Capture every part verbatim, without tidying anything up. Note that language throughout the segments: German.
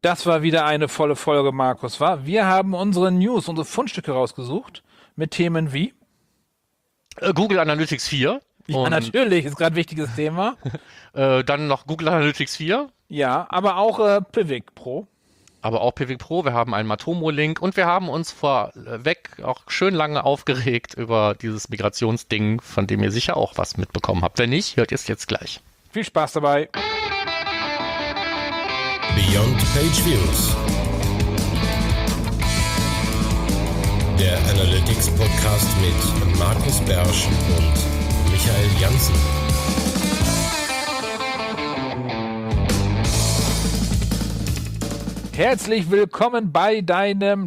Das war wieder eine volle Folge, Markus, war. Wir haben unsere News, unsere Fundstücke rausgesucht mit Themen wie Äh, Google Analytics vier. Ja, und, natürlich, ist gerade ein wichtiges Thema. Äh, dann noch Google Analytics vier. Ja, aber auch äh, Pivik Pro. Aber auch Pivik Pro, wir haben einen Matomo-Link und wir haben uns vorweg auch schön lange aufgeregt über dieses Migrationsding, von dem ihr sicher auch was mitbekommen habt. Wenn nicht, hört ihr es jetzt gleich. Viel Spaß dabei. Beyond Page Views. Der Analytics Podcast mit Markus Bersch und Michael Janssen. Herzlich willkommen bei deinem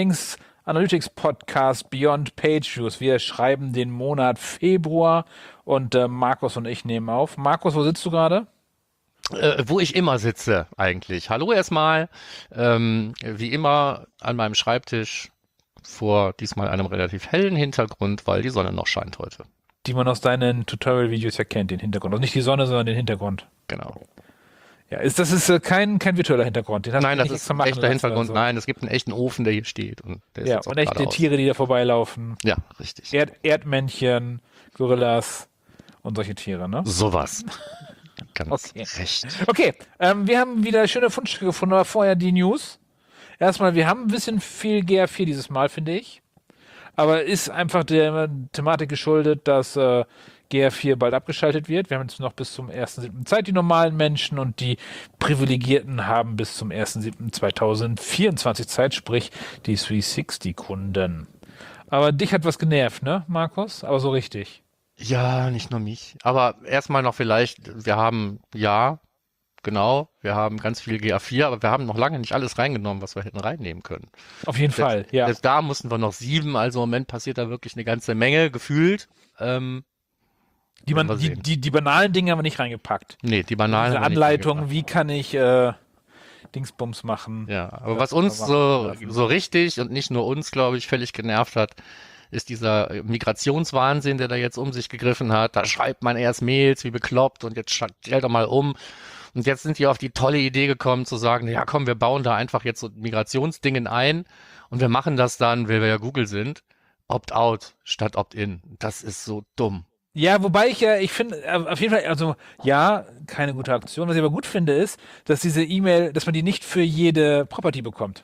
Lieblings-Analytics-Podcast Beyond Page Views. Wir schreiben den Monat Februar und äh, Markus und ich nehmen auf. Markus, wo sitzt du gerade? Äh, wo ich immer sitze eigentlich. Hallo erstmal. Ähm, wie immer an meinem Schreibtisch vor diesmal einem relativ hellen Hintergrund, weil die Sonne noch scheint heute. Die man aus deinen Tutorial-Videos ja kennt, den Hintergrund. Also nicht die Sonne, sondern den Hintergrund. Genau. Ja, ist, das ist äh, kein, kein virtueller Hintergrund. Den hast Nein, du das nicht ist extra ein machen echter lassen Hintergrund. oder so. Nein, es gibt einen echten Ofen, der hier steht. Und der ist Ja, jetzt auch und echte geradeaus. Tiere, die da vorbeilaufen. Ja, richtig. Erd Erdmännchen, Gorillas und solche Tiere, ne? Sowas. Ganz Okay. recht. Okay, ähm, wir haben wieder schöne Fundstücke gefunden, aber vorher die News. Erstmal, wir haben ein bisschen viel G A vier dieses Mal, finde ich. Aber ist einfach der Thematik geschuldet, dass äh, G A vier bald abgeschaltet wird. Wir haben jetzt noch bis zum ersten siebten Zeit, die normalen Menschen, und die Privilegierten haben bis zum ersten siebten zweitausendvierundzwanzig Zeit, sprich die dreihundertsechzig-Kunden. Aber dich hat was genervt, ne, Markus? Aber so richtig. Ja, nicht nur mich. Aber erstmal noch vielleicht, wir haben, ja, genau, wir haben ganz viel G A vier, aber wir haben noch lange nicht alles reingenommen, was wir hätten reinnehmen können. Auf jeden Selbst, Fall, ja. selbst da mussten wir noch sieben, also im Moment passiert da wirklich eine ganze Menge, gefühlt. Ähm, Die, man, werden wir die, sehen. die, die banalen Dinge haben wir nicht reingepackt. nee, die banalen. Diese haben wir nicht Anleitung, reingepackt. wie kann ich äh, Dingsbums machen. Ja, aber Das was uns kann man so, lassen. so richtig und nicht nur uns, glaube ich, völlig genervt hat, ist dieser Migrationswahnsinn, der da jetzt um sich gegriffen hat. Da schreibt man erst Mails wie bekloppt und jetzt stellt doch mal um. Und jetzt sind die auf die tolle Idee gekommen zu sagen, ja komm, wir bauen da einfach jetzt so Migrationsdingen ein und wir machen das dann, weil wir ja Google sind, Opt-out statt Opt-in. Das ist so dumm. Ja, wobei ich ja, ich finde, äh, auf jeden Fall, also ja, keine gute Aktion. Was ich aber gut finde, ist, dass diese E-Mail, dass man die nicht für jede Property bekommt,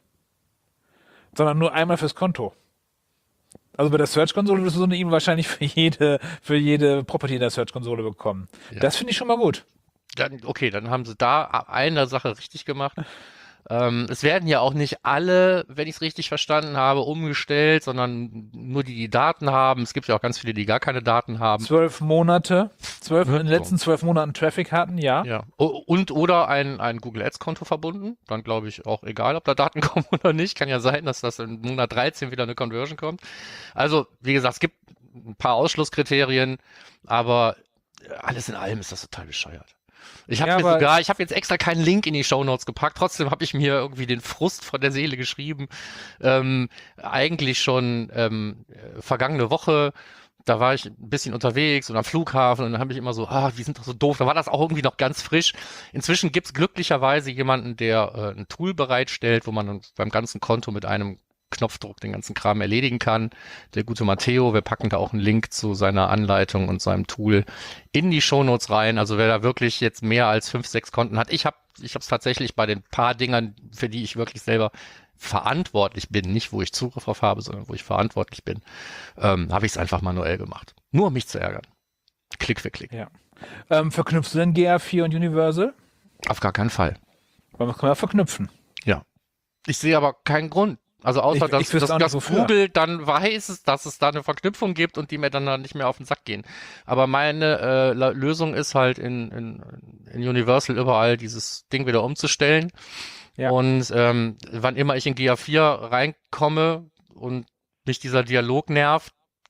sondern nur einmal fürs Konto. Also bei der Search-Konsole wirst du so eine E-Mail wahrscheinlich für jede, für jede Property in der Search-Konsole bekommen. Ja. Das finde ich schon mal gut. Dann, okay, dann haben sie da eine Sache richtig gemacht. Ähm, es werden ja auch nicht alle, wenn ich es richtig verstanden habe, umgestellt, sondern nur die, die Daten haben. Es gibt ja auch ganz viele, die gar keine Daten haben. Zwölf Monate, zwölf, Ja, in den so. letzten zwölf Monaten Traffic hatten, ja. Ja. O- Und oder ein, ein Google Ads-Konto verbunden. Dann glaube ich auch egal, ob da Daten kommen oder nicht. Kann ja sein, dass das in Monat dreizehn wieder eine Conversion kommt. Also, wie gesagt, es gibt ein paar Ausschlusskriterien, aber alles in allem ist das total bescheuert. Ich habe Ja, mir aber- sogar, ich habe jetzt extra keinen Link in die Shownotes gepackt, trotzdem habe ich mir irgendwie den Frust von der Seele geschrieben. Ähm, eigentlich schon ähm, äh, vergangene Woche, da war ich ein bisschen unterwegs und am Flughafen und dann habe ich immer so, ah, die sind doch so doof. Da war das auch irgendwie noch ganz frisch. Inzwischen gibt's glücklicherweise jemanden, der äh, ein Tool bereitstellt, wo man dann beim ganzen Konto mit einem Knopfdruck den ganzen Kram erledigen kann. Der gute Matteo, wir packen da auch einen Link zu seiner Anleitung und seinem Tool in die Shownotes rein. Also wer da wirklich jetzt mehr als fünf, sechs Konten hat, ich habe ich habe es tatsächlich bei den paar Dingern, für die ich wirklich selber verantwortlich bin, nicht wo ich Zugriff drauf habe, sondern wo ich verantwortlich bin, ähm, habe ich es einfach manuell gemacht. Nur um mich zu ärgern. Klick für Klick. Ja. Ähm, verknüpfst du denn G A vier und Universal? Auf gar keinen Fall. Weil man kann ja verknüpfen. Ja. Ich sehe aber keinen Grund. Also außer, Ich- dass, ich wüsste dass, auch nicht, dass wofür. Google dann weiß, dass es da eine Verknüpfung gibt und die mir dann, dann nicht mehr auf den Sack gehen. Aber meine äh, La- Lösung ist halt in, in, in Universal überall dieses Ding wieder umzustellen. Ja. Und ähm, wann immer ich in G A vier reinkomme und mich dieser Dialog nervt,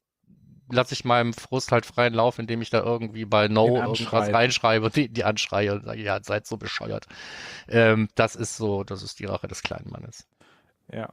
lasse ich meinem Frust halt freien Lauf, indem ich da irgendwie bei No Den irgendwas anschreibe. reinschreibe und die, die anschreie und sage, ja, seid so bescheuert. Ähm, das ist so, das ist die Rache des kleinen Mannes. Ja.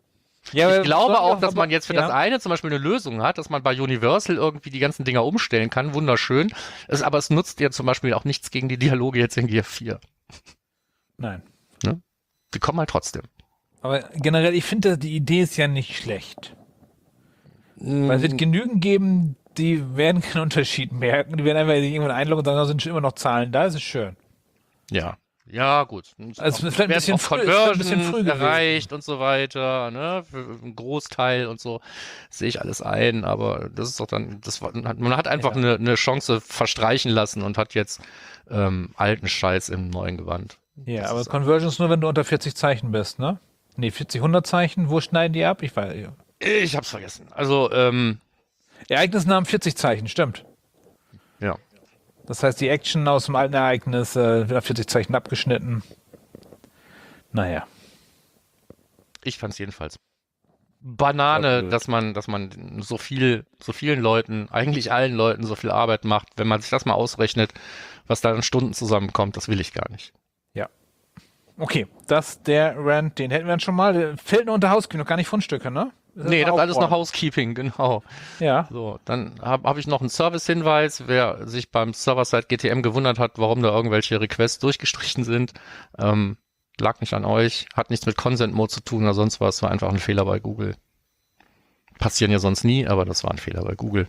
Ja, Ich glaube auch, dass aber- man jetzt für ja. das eine zum Beispiel eine Lösung hat, dass man bei Universal irgendwie die ganzen Dinger umstellen kann. Wunderschön. Es, aber es nutzt ja zum Beispiel auch nichts gegen die Dialoge jetzt in G A vier. Nein. Ne? die kommen halt trotzdem. Aber generell, ich finde, die Idee ist ja nicht schlecht. Mm. Weil es wird genügend geben, die werden keinen Unterschied merken. Die werden einfach irgendwann einloggen und sagen, da sind schon immer noch Zahlen da, das ist schön. Ja. Ja, gut. Also vielleicht ein bisschen, früh, ein bisschen früh erreicht gewesen. Und so weiter, ne? Für einen Großteil und so sehe ich alles ein, aber das ist doch dann, das war, man hat einfach ja. eine, eine Chance verstreichen lassen und hat jetzt ähm, alten Scheiß im neuen Gewand. Ja, das aber Conversion ist nur, wenn du unter vierzig Zeichen bist, ne? Nee, vierzig, hundert Zeichen, wo schneiden die ab? Ich weiß ja. Ich hab's vergessen. Also, ähm. Ereignisnamen vierzig Zeichen, stimmt. Ja. Das heißt, die Action aus dem alten Ereignis äh, wird auf vierzig Zeichen abgeschnitten. Naja. Ich fand's jedenfalls Banane, dass man, dass man so viel, so vielen Leuten, eigentlich allen Leuten so viel Arbeit macht. Wenn man sich das mal ausrechnet, was da in Stunden zusammenkommt, das will ich gar nicht. Ja. Okay, das der Rant, den hätten wir dann schon mal. Der fällt nur unter Housekeeping, noch gar nicht Fundstücke, ne? Das nee, das ist alles noch Housekeeping, genau. Ja. So, dann habe hab ich noch einen Service-Hinweis. Wer sich beim Server-Side G T M gewundert hat, warum da irgendwelche Requests durchgestrichen sind, ähm, lag nicht an euch, hat nichts mit Consent-Mode zu tun oder sonst was, war einfach ein Fehler bei Google. Passieren ja sonst nie, aber das war ein Fehler bei Google.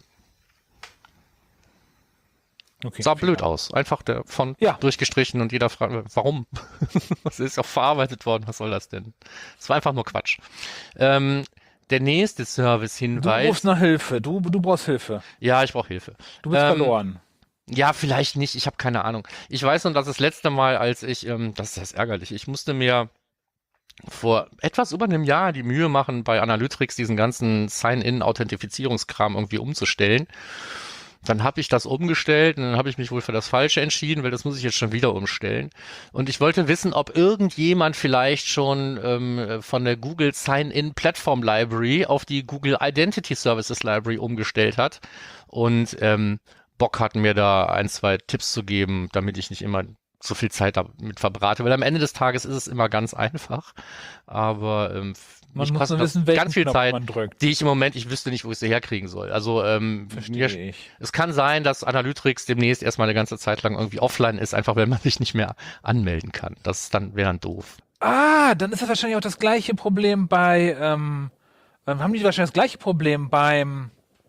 Okay, sah blöd aus. Einfach der Font ja. durchgestrichen und jeder fragt, warum? Das ist auch verarbeitet worden, was soll das denn? Das war einfach nur Quatsch. Ähm, Der nächste Service-Hinweis. Du rufst nach Hilfe. Du, du brauchst Hilfe. Ja, ich brauche Hilfe. Du bist ähm, verloren. Ja, vielleicht nicht. Ich habe keine Ahnung. Ich weiß nur, dass das letzte Mal, als ich, ähm, das ist ärgerlich, ich musste mir vor etwas über einem Jahr die Mühe machen, bei Analytics diesen ganzen Sign-in-Authentifizierungskram irgendwie umzustellen. Dann habe ich das umgestellt und dann habe ich mich wohl für das Falsche entschieden, weil das muss ich jetzt schon wieder umstellen. Und ich wollte wissen, ob irgendjemand vielleicht schon ähm, von der Google Sign-in Platform Library auf die Google Identity Services Library umgestellt hat und ähm, Bock hat, mir da ein, zwei Tipps zu geben, damit ich nicht immer so viel Zeit damit verbrate, weil am Ende des Tages ist es immer ganz einfach, aber ähm, man muss nur wissen, welchen ganz viel Knopf Zeit, man drückt. Die ich im Moment, ich wüsste nicht, wo ich sie herkriegen soll. Also ähm, Verstehe mir, ich. Es kann sein, dass Analytics demnächst erstmal eine ganze Zeit lang irgendwie offline ist, einfach weil man sich nicht mehr anmelden kann. Das dann wäre dann doof. Ah, dann ist das wahrscheinlich auch das gleiche Problem bei, ähm, haben die wahrscheinlich das gleiche Problem beim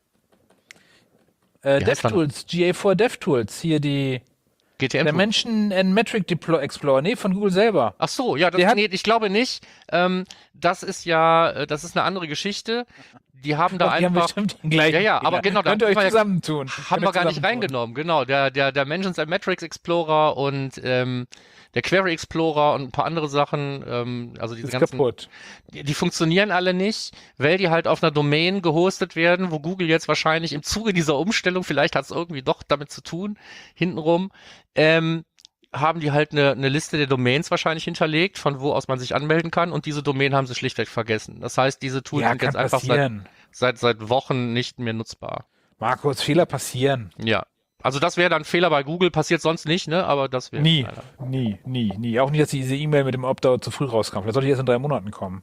äh, DevTools, G A vier DevTools, hier die G T M. Der Menschen and Metric Deploy Explorer, nee, von Google selber. Ach so, ja, das, nee, ich glaube nicht. Ähm, das ist ja, das ist eine andere Geschichte. Die haben da Doch, die einfach. haben bestimmt den gleichen ja, ja, Fehler. aber genau, könnt ihr euch zusammentun. Haben wir gar nicht reingenommen, genau. Der, der, der Mentions and Metrics Explorer und ähm, der Query Explorer und ein paar andere Sachen, ähm, also diese ist ganzen, kaputt. Die, die funktionieren alle nicht, weil die halt auf einer Domain gehostet werden, wo Google jetzt wahrscheinlich im Zuge dieser Umstellung, vielleicht hat es irgendwie doch damit zu tun, hintenrum, ähm, haben die halt eine, eine Liste der Domains wahrscheinlich hinterlegt, von wo aus man sich anmelden kann, und diese Domain haben sie schlichtweg vergessen. Das heißt, diese Tools ja, sind jetzt einfach seit, seit, seit Wochen nicht mehr nutzbar. Markus, Fehler passieren. Ja. Also das wäre dann ein Fehler bei Google, passiert sonst nicht, ne? Aber das wäre... Nie, nie, nie, nie. Auch nicht, dass diese E-Mail mit dem Opt-out zu früh rauskam. Vielleicht sollte die erst in drei Monaten kommen.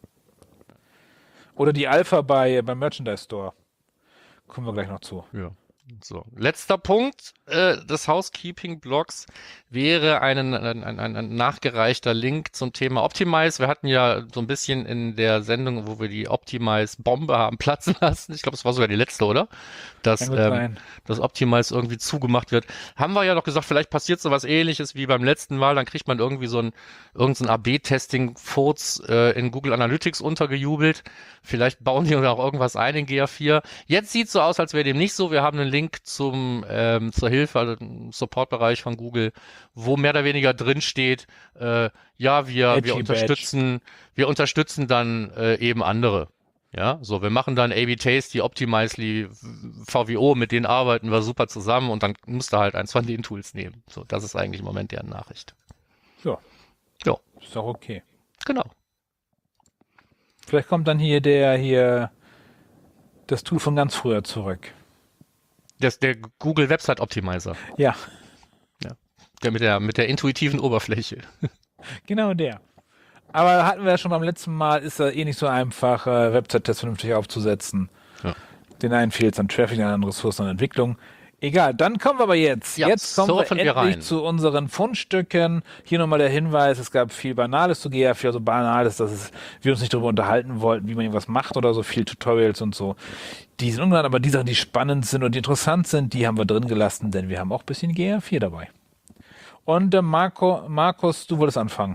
Oder die Alpha bei beim Merchandise Store. Kommen wir gleich noch zu. Ja. So, letzter Punkt äh, des Housekeeping-Blogs wäre ein, ein, ein, ein nachgereichter Link zum Thema Optimize. Wir hatten ja so ein bisschen in der Sendung, wo wir die Optimize-Bombe haben platzen lassen. Ich glaube, es war sogar die letzte, oder? Dass ähm, das Optimize irgendwie zugemacht wird. Haben wir ja noch gesagt, vielleicht passiert so was Ähnliches wie beim letzten Mal. Dann kriegt man irgendwie so ein irgendein A B-Testing-Furz äh, in Google Analytics untergejubelt. Vielleicht bauen die auch irgendwas ein in G A vier. Jetzt sieht es so aus, als wäre dem nicht so. Wir haben einen Link zum ähm, zur Hilfe, also im Support-Bereich von Google, wo mehr oder weniger drin steht, äh, ja, wir, wir unterstützen, wir unterstützen dann äh, eben andere. Ja, so, wir machen dann A B Tasty, Optimizely, V W O, mit denen arbeiten wir super zusammen, und dann musst du halt eins von den Tools nehmen. So, das ist eigentlich im Moment deren Nachricht. Ja. Ja. Ist doch okay. Genau. Vielleicht kommt dann hier der, hier, das Tool von ganz früher zurück. Das, der Google Website Optimizer. Ja. Ja. Der mit der, mit der intuitiven Oberfläche. Genau der. Aber hatten wir ja schon beim letzten Mal, ist er eh nicht so einfach, äh, Website-Tests vernünftig aufzusetzen. Ja. Den einen fehlt es an Traffic, den anderen Ressourcen an Entwicklung. Egal, dann kommen wir aber jetzt. Ja, jetzt kommen wir surfen wir endlich rein. zu unseren Fundstücken. Hier nochmal der Hinweis, es gab viel Banales zu G A vier, also Banales, dass es, wir uns nicht darüber unterhalten wollten, wie man irgendwas macht oder so, viel Tutorials und so. Die sind ungenannt, aber die Sachen, die spannend sind und die interessant sind, die haben wir drin gelassen, denn wir haben auch ein bisschen G A vier dabei. Und äh, Marco, Markus, du wolltest anfangen.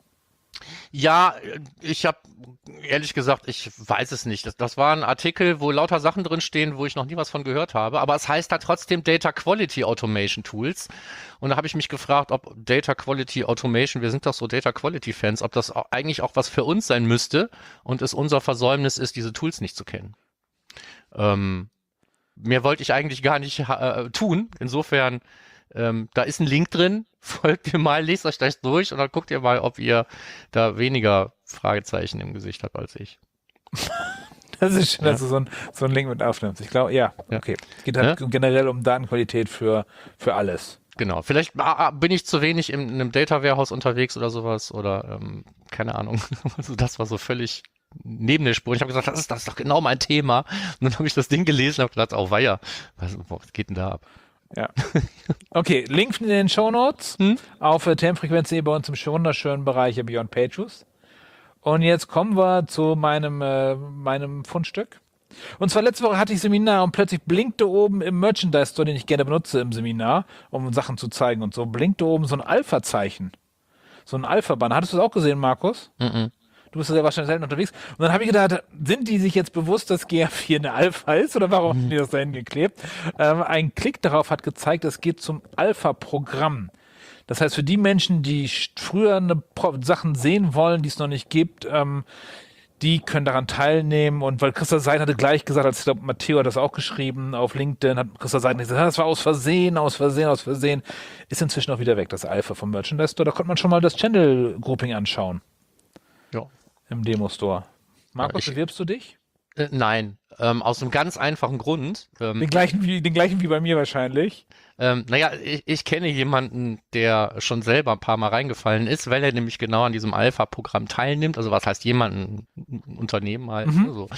Ja, ich habe ehrlich gesagt, ich weiß es nicht. Das, das war ein Artikel, wo lauter Sachen drin stehen, wo ich noch nie was von gehört habe. Aber es heißt da trotzdem Data Quality Automation Tools. Und da habe ich mich gefragt, ob Data Quality Automation, wir sind doch so Data Quality Fans, ob das auch, eigentlich auch was für uns sein müsste und es unser Versäumnis ist, diese Tools nicht zu kennen. Ähm, mehr wollte ich eigentlich gar nicht äh, tun. Insofern, ähm, da ist ein Link drin. Folgt ihr mal, lest euch das durch und dann guckt ihr mal, ob ihr da weniger Fragezeichen im Gesicht habt als ich. Das ist schön, Ja. dass du so ein, so ein Link mit aufnimmst. Ich glaube, ja, Ja. okay. Es geht halt Ja? generell um Datenqualität für, für alles. Genau, vielleicht ah, bin ich zu wenig in, in einem Data Warehouse unterwegs oder sowas oder ähm, keine Ahnung. Also das war so völlig neben der Spur. Ich habe gesagt, das ist, das ist doch genau mein Thema. Und dann habe ich das Ding gelesen und habe gedacht, oh weia, was, was geht denn da ab? Ja. Okay, Link in den Shownotes Hm? auf äh, Themenfrequenz bei uns im wunderschönen Bereich Beyond Pages. Und jetzt kommen wir zu meinem, äh, meinem Fundstück. Und zwar letzte Woche hatte ich Seminar und plötzlich blinkte oben im Merchandise Store, den ich gerne benutze im Seminar, um Sachen zu zeigen und so, blinkte oben so ein Alpha-Zeichen. So ein Alpha-Banner. Hattest du das auch gesehen, Markus? Mhm. Du bist ja sehr wahrscheinlich selten unterwegs. Und dann habe ich gedacht, sind die sich jetzt bewusst, dass G A vier eine Alpha ist oder warum haben die das dahin geklebt? Ähm, ein Klick darauf hat gezeigt, es geht zum Alpha-Programm. Das heißt, für die Menschen, die sch- früher eine Pro- Sachen sehen wollen, die es noch nicht gibt, ähm, die können daran teilnehmen. Und weil Christa Seiden hatte gleich gesagt, als ich glaube, Matteo hat das auch geschrieben auf LinkedIn, hat Christa Seiden gesagt, ah, das war aus Versehen, aus Versehen, aus Versehen. Ist inzwischen auch wieder weg, das Alpha vom Merchandise Store. Da konnte man schon mal das Channel-Grouping anschauen Ja. im Demo-Store. Markus, Ja, ich- bewirbst du dich? Äh, nein, ähm, aus einem ganz einfachen Grund. Ähm, Den gleichen wie, den gleichen wie bei mir wahrscheinlich. Ähm, naja, ich, ich kenne jemanden, der schon selber ein paar Mal reingefallen ist, weil er nämlich genau an diesem Alpha-Programm teilnimmt. Also was heißt jemanden, ein Unternehmen halt. Mhm. Ne, so.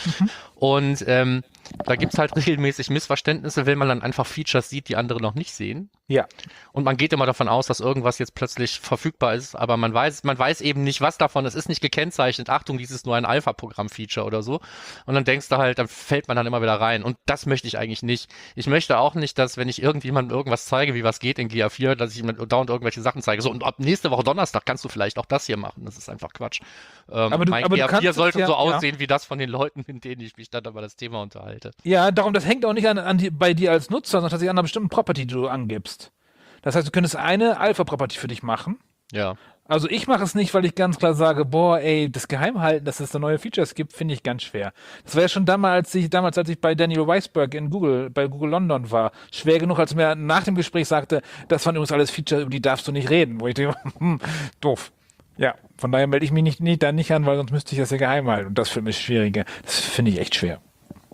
Und ähm, da gibt's halt regelmäßig Missverständnisse, wenn man dann einfach Features sieht, die andere noch nicht sehen. Ja. Und man geht immer davon aus, dass irgendwas jetzt plötzlich verfügbar ist, aber man weiß, man weiß eben nicht, was davon. Es ist nicht gekennzeichnet. Achtung, dies ist nur ein Alpha-Programm-Feature oder so. Und dann denkst du halt, dann fällt man dann immer wieder rein. Und das möchte ich eigentlich nicht. Ich möchte auch nicht, dass wenn ich irgendjemandem irgendwas zeige, wie was geht in G A vier, dass ich ihm dauernd irgendwelche Sachen zeige. So, und ab nächste Woche Donnerstag kannst du vielleicht auch das hier machen. Das ist einfach Quatsch. Ähm, Aber du- mein aber du G A kannst vier es sollte ja- so ja. aussehen wie das von den Leuten, mit denen ich mich dann über das Thema unterhalte. Ja, darum, das hängt auch nicht an, an die, bei dir als Nutzer, sondern tatsächlich an einer bestimmten Property, die du angibst. Das heißt, du könntest eine Alpha-Property für dich machen. Ja. Also ich mache es nicht, weil ich ganz klar sage, boah, ey, das Geheimhalten, dass es da neue Features gibt, finde ich ganz schwer. Das war ja schon damals, als ich, damals, als ich bei Daniel Weisberg in Google, bei Google London war, schwer genug, als er mir nach dem Gespräch sagte, das waren übrigens alles Features, über die darfst du nicht reden. Wo ich denke, hm, doof. Ja, von daher melde ich mich nicht, nicht, da nicht an, weil sonst müsste ich das ja geheim halten. Und das für mich schwieriger. Das finde ich echt schwer.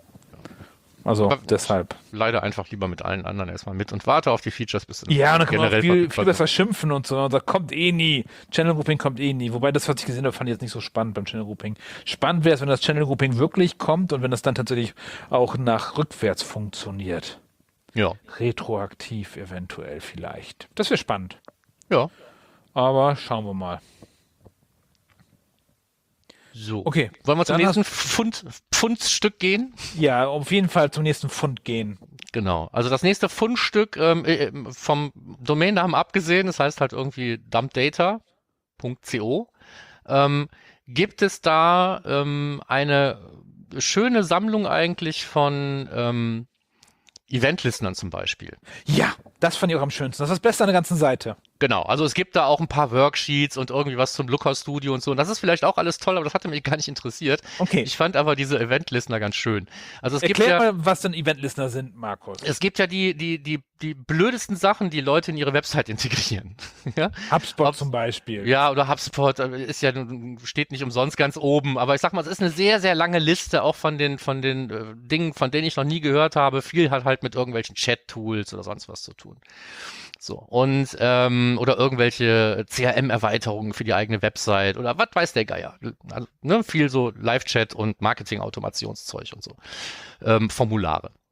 Also Aber- deshalb. Leider einfach lieber mit allen anderen erstmal mit und warte auf die Features, bis sie Ja, und dann kann man auch generell viel, verfügbar viel sind. besser schimpfen und so. Und sagt, kommt eh nie. Channel Grouping kommt eh nie. Wobei das, was ich gesehen habe, fand ich jetzt nicht so spannend beim Channel Grouping. Spannend wäre es, wenn das Channel Grouping wirklich kommt und wenn das dann tatsächlich auch nach rückwärts funktioniert. Ja. Retroaktiv eventuell vielleicht. Das wäre spannend. Ja. Aber schauen wir mal. So. Okay. Wollen wir zum Dann nächsten Pfund, Pfundstück gehen? Ja, auf jeden Fall zum nächsten Fund gehen. Genau. Also das nächste Fundstück ähm, äh, vom Domainnamen abgesehen, das heißt halt irgendwie dumpdata punkt co, ähm, gibt es da ähm, eine schöne Sammlung eigentlich von ähm, Event-Listenern zum Beispiel. Ja, das fand ich auch am schönsten. Das ist das Beste an der ganzen Seite. Genau, also es gibt da auch ein paar Worksheets und irgendwie was zum Looker Studio und so. Und das ist vielleicht auch alles toll, aber das hatte mich gar nicht interessiert. Okay. Ich fand aber diese Event-Listener ganz schön. Also es gibt Erklär ja, mal, was denn Event-Listener sind, Markus. es gibt ja die, die, die, die blödesten Sachen, die Leute in ihre Website integrieren. ja? HubSpot Ob- zum Beispiel. Ja, oder HubSpot äh, ist ja, steht nicht umsonst ganz oben. Aber ich sag mal, es ist eine sehr, sehr lange Liste auch von den, von den äh, Dingen, von denen ich noch nie gehört habe. Viel hat halt mit irgendwelchen Chat-Tools oder sonst was zu tun. So, und ähm, oder irgendwelche C R M-Erweiterungen für die eigene Website oder was weiß der Geier. Also, ne, viel so Live-Chat und Marketing-Automationszeug und so. Ähm, Formulare.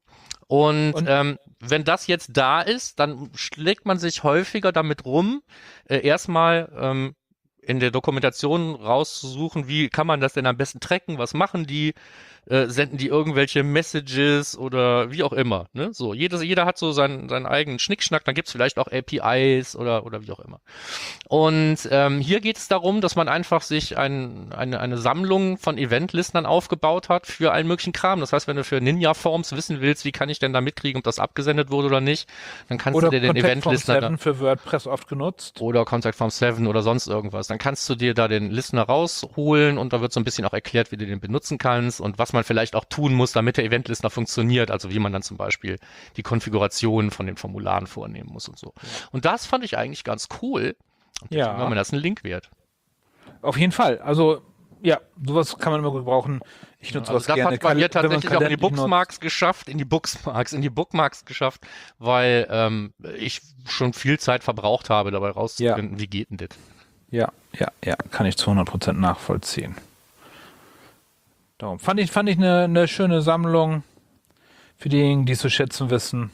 Und, Und- ähm, wenn das jetzt da ist, dann schlägt man sich häufiger damit rum, äh, erstmal ähm, in der Dokumentation rauszusuchen, wie kann man das denn am besten tracken, was machen die, äh, senden die irgendwelche Messages oder wie auch immer. Ne? So, jedes, jeder hat so seinen, seinen eigenen Schnickschnack, dann gibt's vielleicht auch A P Is oder, oder wie auch immer. Und ähm, hier geht es darum, dass man einfach sich ein, eine, eine Sammlung von Eventlistern aufgebaut hat für allen möglichen Kram. Das heißt, wenn du für Ninja Forms wissen willst, wie kann ich denn da mitkriegen, ob das abgesendet wurde oder nicht, dann kannst Oder du dir den Contact Form Eventlistener sieben für WordPress oft genutzt. oder Contact Form sieben oder sonst irgendwas. Dann kannst du dir da den Listener rausholen und da wird so ein bisschen auch erklärt, wie du den benutzen kannst und was man vielleicht auch tun muss, damit der Eventlistener funktioniert. Also wie man dann zum Beispiel die Konfiguration von den Formularen vornehmen muss und so. Und das fand ich eigentlich ganz cool. Und deswegen Ja. war mir das ein Link wert. Auf jeden Fall. Also, ja, sowas kann man immer gebrauchen. Ich nutze Also sowas das gerne. hat bei mir Kal- wenn man tatsächlich auch in die Kalender nicht Bookmarks geschafft, in die Bookmarks, in die Bookmarks geschafft, weil ähm, ich schon viel Zeit verbraucht habe, dabei rauszufinden, wie geht denn das? nutzt. Ja, ja, ja, kann ich zu hundert Prozent nachvollziehen. Darum fand ich, fand ich eine, eine schöne Sammlung für diejenigen, die es zu schätzen wissen.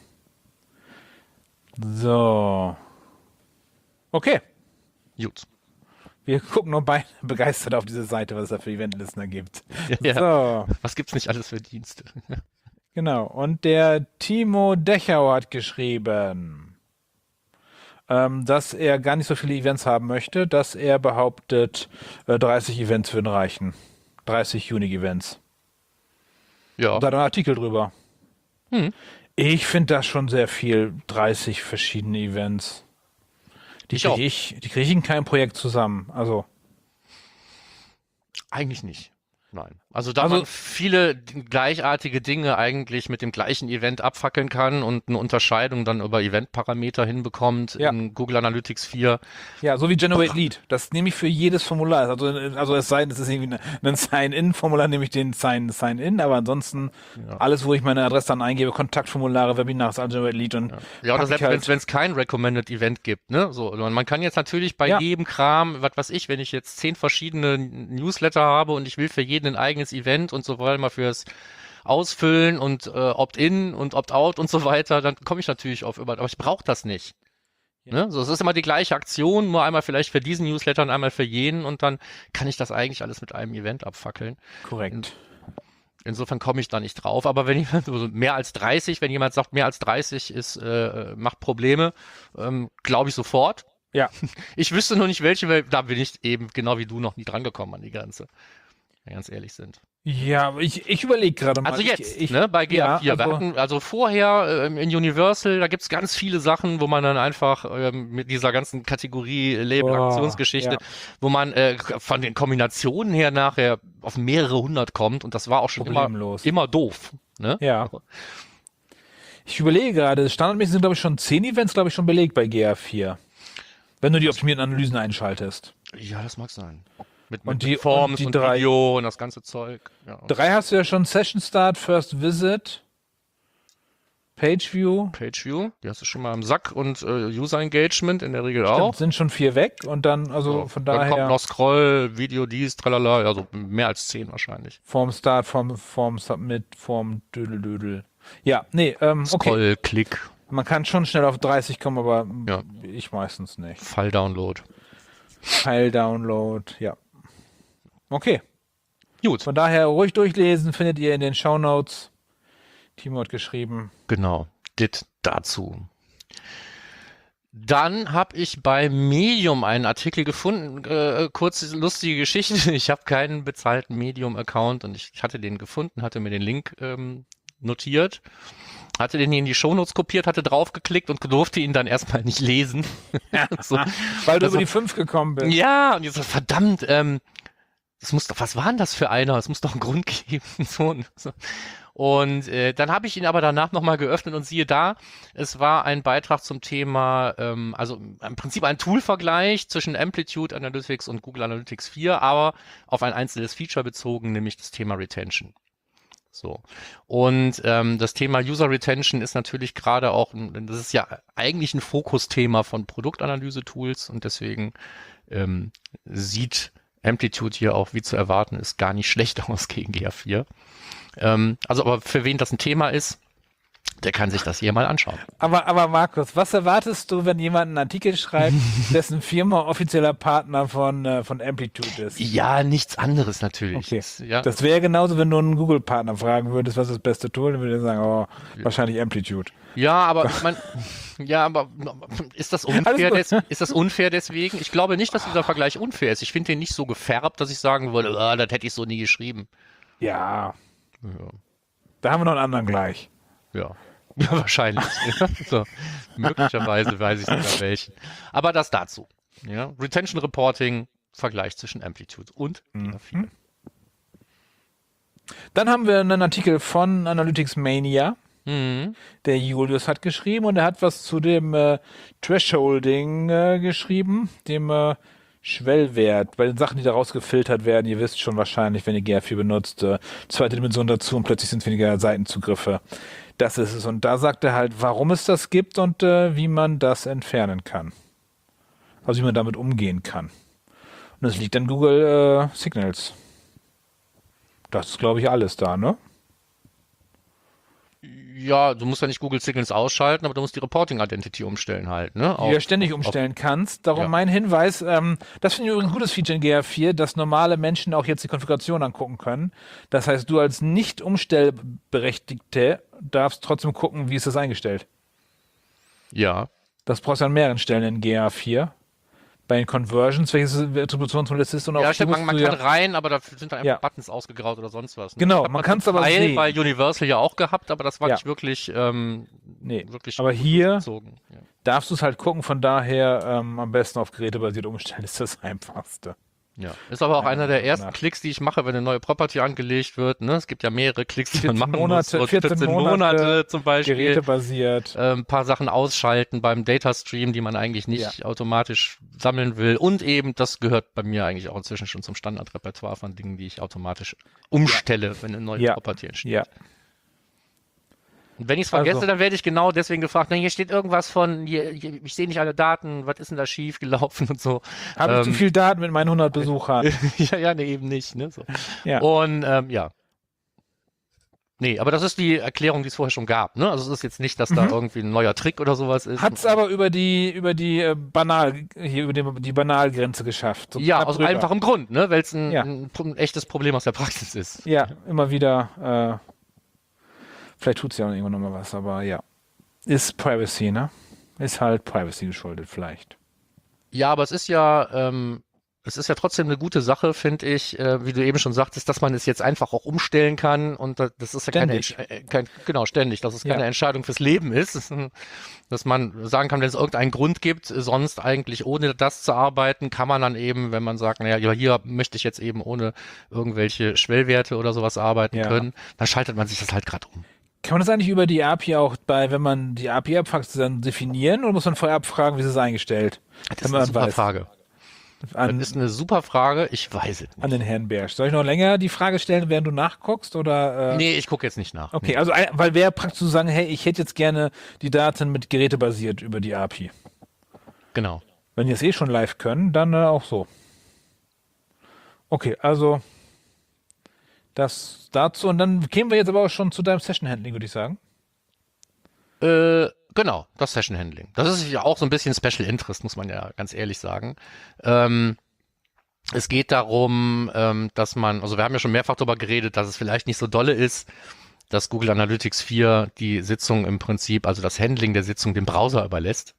So. Okay. Gut. Wir gucken nur beide begeistert auf diese Seite, was es da für Eventlistener gibt. Ja. So, Was gibt's nicht alles für Dienste? genau. Und der Timo Dechau hat geschrieben, ähm, dass er gar nicht so viele Events haben möchte, dass er behauptet, äh, dreißig Events würden reichen. dreißig Unique Events. Ja. Und da hat er einen Artikel drüber. Hm. Ich finde das schon sehr viel, dreißig verschiedene Events. Die Ich auch. kriege ich, die kriege ich in keinem Projekt zusammen. Also, Eigentlich nicht. Nein. Also da Also- man viele gleichartige Dinge eigentlich mit dem gleichen Event abfackeln kann und eine Unterscheidung dann über Eventparameter hinbekommt Ja. in Google Analytics vier. ja, so wie Generate Lead. Das nehme ich für jedes Formular. Also, also es sei denn, es ist irgendwie ein Sign-In-Formular, nehme ich den Sign- Sign-In, aber ansonsten Ja. alles, wo ich meine Adresse dann eingebe, Kontaktformulare, Webinars, also Generate Lead und Ja, oder pack ich selbst halt- wenn es kein Recommended Event gibt, ne? So, und man kann jetzt natürlich bei Ja. jedem Kram, was weiß ich, wenn ich jetzt zehn verschiedene Newsletter habe und ich will für jeden ein eigenes Event und so weiter mal fürs Ausfüllen und äh, Opt-in und Opt-out und so weiter, dann komme ich natürlich auf über, aber ich brauche das nicht. Ne? So, es ist immer die gleiche Aktion, nur einmal vielleicht für diesen Newsletter und einmal für jenen und dann kann ich das eigentlich alles mit einem Event abfackeln. korrekt. Insofern komme ich da nicht drauf. Aber wenn jemand also mehr als dreißig, wenn jemand sagt, mehr als dreißig ist, äh, macht Probleme, ähm, glaube ich sofort. Ja. Ich wüsste nur nicht welche, weil da bin ich eben genau wie du noch nie drangekommen an die Grenze. Wenn wir ganz ehrlich sind. Ja, aber ich, ich überlege gerade mal. Also ich, jetzt, ich, ne, bei G A vier. ja, Wir also- hatten also vorher ähm, in Universal, da gibt's ganz viele Sachen, wo man dann einfach ähm, mit dieser ganzen Kategorie Label-Aktionsgeschichte, ja. wo man äh, von den Kombinationen her nachher auf mehrere hundert kommt und das war auch schon immer, Problemlos. immer doof. Ne? Ja. Ich überlege gerade, standardmäßig sind, glaube ich, schon zehn Events, glaube ich, schon belegt bei G A vier. Wenn du die optimierten Analysen einschaltest. Ja, das mag sein. Mit, Und mit die- Forms und die und, drei- Video und das ganze Zeug. Ja. Drei hast du ja schon: Session Start, First Visit, Page View. Page View, die hast du schon mal im Sack und äh, User Engagement in der Regel Stimmt, auch. sind schon vier weg und dann, also So, von dann kommt daher noch Scroll, Video, dies, tralala, also mehr als zehn wahrscheinlich. Form Start, Form, Form Submit, Form Dödeldödel. Ja, nee, ähm, okay. Scroll, Klick, Man kann schon schnell auf dreißig kommen, aber Ja. ich meistens nicht. File-Download. File-Download, ja. Okay. Gut, Von daher ruhig durchlesen, findet ihr in den Shownotes. Timo hat geschrieben. genau. Dit dazu. Dann habe ich bei Medium einen Artikel gefunden. Äh, kurze lustige Geschichte. Ich habe keinen bezahlten Medium-Account und ich hatte den gefunden, hatte mir den Link ähm, notiert, hatte den hier in die Shownotes kopiert, hatte draufgeklickt und durfte ihn dann erstmal nicht lesen. so. Weil du Also- über die fünf gekommen bist. Ja, und ich so, verdammt, ähm, das muss doch, was war denn das für einer? Es muss doch einen Grund geben. So, so. Und äh, dann habe ich ihn aber danach nochmal geöffnet und siehe da, es war ein Beitrag zum Thema, ähm, also im Prinzip ein Tool-Vergleich zwischen Amplitude Analytics und Google Analytics vier, aber auf ein einzelnes Feature bezogen, nämlich das Thema Retention. So. Und ähm, das Thema User Retention ist natürlich gerade auch, ein- das ist ja eigentlich ein Fokusthema von Produktanalyse-Tools und deswegen ähm, sieht Amplitude hier auch, wie zu erwarten ist, gar nicht schlecht aus gegen G A vier. Ähm, also aber für wen das ein Thema ist, der kann sich das hier mal anschauen. Aber, aber Markus, was erwartest du, wenn jemand einen Artikel schreibt, dessen Firma offizieller Partner von, äh, von Amplitude ist? Ja, nichts anderes natürlich. Okay. Das, ja. Das wäre genauso, wenn du einen Google-Partner fragen würdest, was ist das beste Tool, dann würde er sagen, oh, wahrscheinlich Amplitude. Ja, aber man, ja, aber ist das unfair? Des, ist das unfair deswegen? Ich glaube nicht, dass dieser Vergleich unfair ist. Ich finde den nicht so gefärbt, dass ich sagen würde, oh, das hätte ich so nie geschrieben. Ja. Ja. Da haben wir noch einen anderen gleich. Ja. Ja, wahrscheinlich. Ja. So. Möglicherweise weiß ich sogar welchen. Aber das dazu. Ja. Retention Reporting, Vergleich zwischen Amplitude und G A vier. Mhm. Dann haben wir einen Artikel von Analytics Mania. Mhm. Der Julius hat geschrieben und er hat was zu dem äh, Thresholding äh, geschrieben, dem äh, Schwellwert, bei den Sachen, die da rausgefiltert werden. Ihr wisst schon wahrscheinlich, wenn ihr G A vier benutzt, äh, zweite Dimension dazu und plötzlich sind weniger Seitenzugriffe. Das ist es. Und da sagt er halt, warum es das gibt und äh, wie man das entfernen kann. Also wie man damit umgehen kann. Und das liegt an Google äh, Signals. Das ist, glaube ich, alles da, ne? Ja, du musst ja nicht Google Signals ausschalten, aber du musst die Reporting Identity umstellen halt, ne? Die du ja ständig umstellen kannst. Darum ja. mein Hinweis, ähm, das finde ich übrigens ein gutes Feature in G A vier, dass normale Menschen auch jetzt die Konfiguration angucken können. Das heißt, du als nicht umstellberechtigte darfst trotzdem gucken, wie ist das eingestellt. Ja. Das brauchst du an mehreren Stellen in G A vier. Bei den Conversions, welches Attributionsmodell ist und auch Ja, stimmt, man, man kann ja rein, aber da sind dann einfach Ja. Buttons ausgegraut oder sonst was. Ne? Genau, Ich hab man mal kann's zum aber Teil sehen. bei Universal ja auch gehabt, aber das war Ja. nicht wirklich, ähm, Nee, wirklich aber hier bezogen. Ja. darfst du es halt gucken, von daher ähm, am besten auf gerätebasiert umstellen, ist das einfachste. Ja. Ist aber auch Ja, einer der ersten nach. Klicks, die ich mache, wenn eine neue Property angelegt wird. Ne? Es gibt ja mehrere Klicks, die man vierzehn machen Monate, muss. vierzehn Monate zum Beispiel. Gerätebasiert. Äh, ein paar Sachen ausschalten beim Datastream, die man eigentlich nicht Ja. automatisch sammeln will. Und eben, das gehört bei mir eigentlich auch inzwischen schon zum Standardrepertoire von Dingen, die ich automatisch umstelle, wenn eine neue Ja. Property entsteht. Ja. Und wenn ich es vergesse, Also- dann werde ich genau deswegen gefragt, na, hier steht irgendwas von, hier, hier, ich sehe nicht alle Daten, was ist denn da schief gelaufen und so. Habe ich Ähm, zu viel Daten mit meinen hundert Besuchern? ja, ja, nee, eben nicht. Ne? So. Ja. Und ähm, ja. Nee, aber das ist die Erklärung, die es vorher schon gab. Ne? Also es ist jetzt nicht, dass da Mhm. irgendwie ein neuer Trick oder sowas ist. Hat's aber über die über die äh, Banal hier über die, die Banalgrenze geschafft. So ja, knapp aus drüber. einfachem Grund, ne? weil es ein, Ja. ein, ein echtes Problem aus der Praxis ist. Ja, immer wieder. Äh, vielleicht tut's ja auch irgendwann nochmal was, aber ja. Ist Privacy, ne? Ist halt Privacy geschuldet, vielleicht. Ja, aber es ist ja, ähm, es ist ja trotzdem eine gute Sache, finde ich, äh, wie du eben schon sagtest, dass man es jetzt einfach auch umstellen kann und da, das ist ja keine, Ständig. Entsch- äh, kein, genau, ständig, dass es Ja. keine Entscheidung fürs Leben ist, Das ist ein- dass man sagen kann, wenn es irgendeinen Grund gibt, äh, sonst eigentlich ohne das zu arbeiten, kann man dann eben, wenn man sagt, naja, ja, hier möchte ich jetzt eben ohne irgendwelche Schwellwerte oder sowas arbeiten Ja. können, dann schaltet man sich das halt gerade um. Kann man das eigentlich über die A P I auch bei, wenn man die A P I abfragt, dann definieren oder muss man vorher abfragen, wie ist es eingestellt? Das ist Wenn eine man super weiß. Frage. An, Das ist eine super Frage, ich weiß es nicht. an den Herrn Bersch. Soll ich noch länger die Frage stellen, während du nachguckst? Oder, äh, Nee, ich gucke jetzt nicht nach. Okay, also ein- weil wäre praktisch zu sagen, hey, ich hätte jetzt gerne die Daten mit gerätebasiert über die A P I. Genau. Wenn die es eh schon live können, dann äh, auch so. Okay, also das dazu. Und dann kämen wir jetzt aber auch schon zu deinem Session-Handling, würde ich sagen. Äh, genau, das Session Handling. Das ist ja auch so ein bisschen Special Interest, muss man ja ganz ehrlich sagen. Ähm, es geht darum, ähm, dass man, also wir haben ja schon mehrfach darüber geredet, dass es vielleicht nicht so dolle ist, dass Google Analytics vier die Sitzung im Prinzip, also das Handling der Sitzung dem Browser überlässt.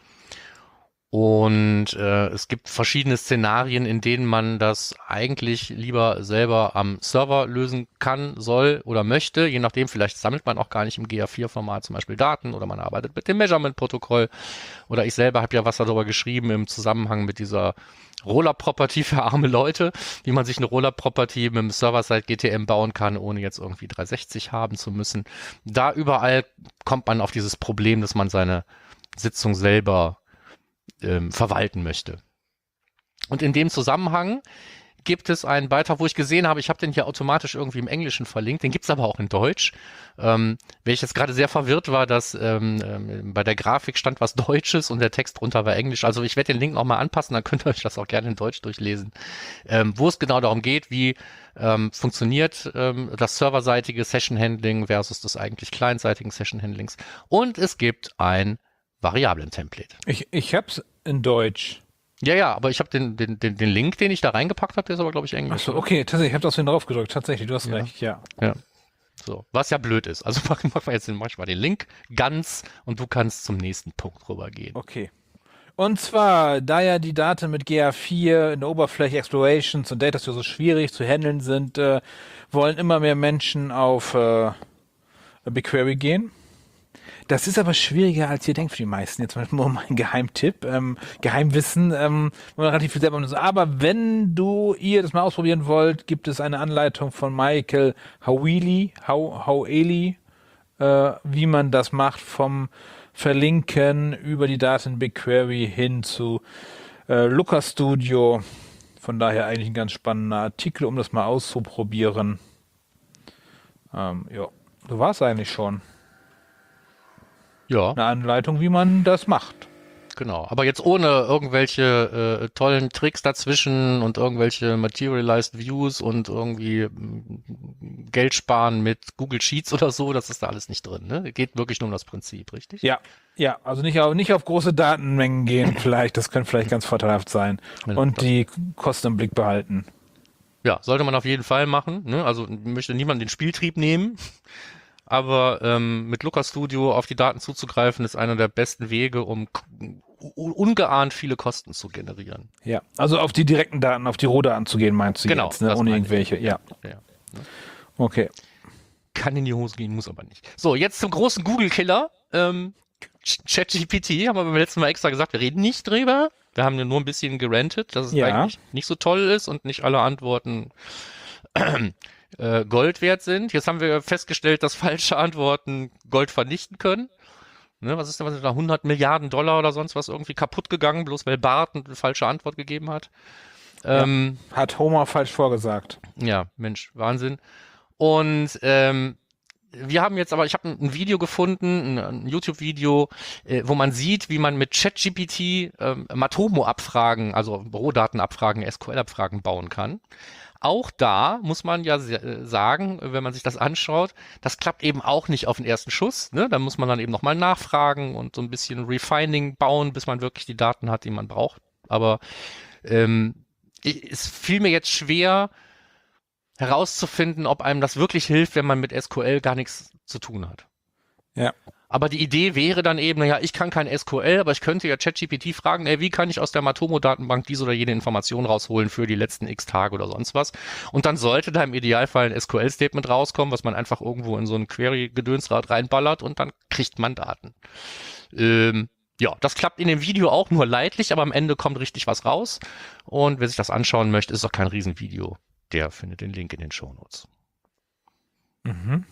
Und äh, es gibt verschiedene Szenarien, in denen man das eigentlich lieber selber am Server lösen kann, soll oder möchte. Je nachdem, vielleicht sammelt man auch gar nicht im G A vier Format zum Beispiel Daten oder man arbeitet mit dem Measurement-Protokoll. Oder ich selber habe ja was darüber geschrieben im Zusammenhang mit dieser Roller-Property für arme Leute, wie man sich eine Roller-Property mit dem Server-Side G T M bauen kann, ohne jetzt irgendwie dreihundertsechzig haben zu müssen. Da überall kommt man auf dieses Problem, dass man seine Sitzung selber ähm, verwalten möchte. Und in dem Zusammenhang gibt es einen Beitrag, wo ich gesehen habe, ich habe den hier automatisch irgendwie im Englischen verlinkt, den gibt es aber auch in Deutsch. Ähm, weil ich jetzt gerade sehr verwirrt war, dass ähm, ähm, bei der Grafik stand was Deutsches und der Text drunter war Englisch. Also ich werde den Link nochmal anpassen, dann könnt ihr euch das auch gerne in Deutsch durchlesen. Ähm, wo es genau darum geht, wie ähm, funktioniert ähm, das serverseitige Session-Handling versus des eigentlich clientseitigen Session-Handlings. Und es gibt ein Variablen-Template. Ich, ich hab's in Deutsch. Ja, ja, aber ich habe den, den, den, den Link, den ich da reingepackt habe, der ist aber, glaube ich, Englisch. Achso, okay, tatsächlich, ich habe das drauf gedrückt. Tatsächlich, du hast Ja. recht, ja. Ja. So, was ja blöd ist. Also mach, mach mal jetzt den, mach mal den Link ganz und du kannst zum nächsten Punkt rübergehen. Okay. Und zwar, da ja die Daten mit G A vier in der Oberfläche Explorations und Data Store so schwierig zu handeln sind, äh, wollen immer mehr Menschen auf äh, BigQuery gehen. Das ist aber schwieriger, als ihr denkt für die meisten. Jetzt mal mein Geheimtipp, ähm, Geheimwissen, ähm, wo man relativ viel selber nutzt. Aber wenn du ihr das mal ausprobieren wollt, gibt es eine Anleitung von Michael Hawili, Hawili, äh, wie man das macht, vom Verlinken über die Daten BigQuery hin zu äh, Looker Studio. Von daher eigentlich ein ganz spannender Artikel, um das mal auszuprobieren. Ähm, ja, so war es eigentlich schon. Ja, Eine Anleitung, wie man das macht. genau. Aber jetzt ohne irgendwelche äh, tollen Tricks dazwischen und irgendwelche Materialized Views und irgendwie mm, Geld sparen mit Google Sheets oder so, das ist da alles nicht drin. Ne? Geht wirklich nur um das Prinzip, richtig? Ja, ja, also nicht auf, nicht auf große Datenmengen gehen vielleicht, das könnte vielleicht ganz vorteilhaft sein. Und die Kosten im Blick behalten. Ja, sollte man auf jeden Fall machen. Ne? Also möchte niemand den Spieltrieb nehmen. Aber ähm, mit Looker Studio auf die Daten zuzugreifen, ist einer der besten Wege, um k- ungeahnt viele Kosten zu generieren. Ja, also auf die direkten Daten, auf die Rohdaten zu gehen, meinst du Genau, jetzt, ne? das Ohne meine ich. irgendwelche, ja. Ja. Okay. Kann in die Hose gehen, muss aber nicht. So, jetzt zum großen Google-Killer. Ähm, ChatGPT haben wir beim letzten Mal extra gesagt, wir reden nicht drüber. Wir haben nur ein bisschen gerantet, dass es Ja. eigentlich nicht so toll ist und nicht alle Antworten äh, Gold wert sind. Jetzt haben wir festgestellt, dass falsche Antworten Gold vernichten können. Ne, was ist denn, was ist da, hundert Milliarden Dollar oder sonst was irgendwie kaputt gegangen, bloß weil Bart eine falsche Antwort gegeben hat. Ähm, Hat Homer falsch vorgesagt. ja, Mensch, Wahnsinn. Und ähm, wir haben jetzt aber, ich habe ein, ein Video gefunden, ein, ein YouTube-Video, äh, wo man sieht, wie man mit ChatGPT ähm, Matomo-Abfragen, also Rohdatenabfragen, S Q L-Abfragen bauen kann. Auch da muss man ja se- sagen, wenn man sich das anschaut, das klappt eben auch nicht auf den ersten Schuss. Ne? Da muss man dann eben nochmal nachfragen und so ein bisschen Refining bauen, bis man wirklich die Daten hat, die man braucht. Aber ähm, ich- es fiel mir jetzt schwer, herauszufinden, ob einem das wirklich hilft, wenn man mit S Q L gar nichts zu tun hat. Ja. Aber die Idee wäre dann eben, naja, ich kann kein S Q L, aber ich könnte ja ChatGPT fragen, ey, wie kann ich aus der Matomo-Datenbank diese oder jene Information rausholen für die letzten x Tage oder sonst was. Und dann sollte da im Idealfall ein S Q L-Statement rauskommen, was man einfach irgendwo in so ein Query-Gedönsrad reinballert und dann kriegt man Daten. Ähm, ja, das klappt in dem Video auch nur leidlich, aber am Ende kommt richtig was raus. Und wer sich das anschauen möchte, ist doch kein Riesenvideo. Der findet den Link in den Shownotes. Mhm.